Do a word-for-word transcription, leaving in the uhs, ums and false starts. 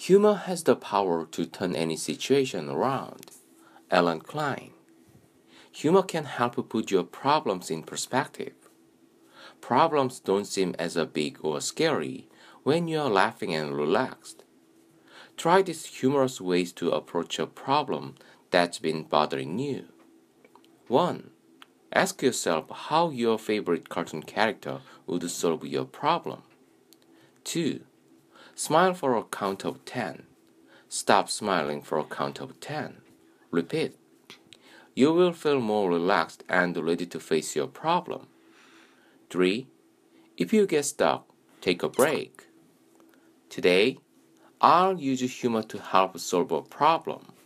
Humor has the power to turn any situation around. Alan Klein. Humor can help you put your problems in perspective. Problems don't seem as big or scary when you are laughing and relaxed. Try these humorous ways to approach a problem that's been bothering you. one. Ask yourself how your favorite cartoon character would solve your problem. two. Smile for a count of ten. Stop smiling for a count of ten. Repeat. You will feel more relaxed and ready to face your problem. three. If you get stuck, take a break. Today, I'll use humor to help solve a problem.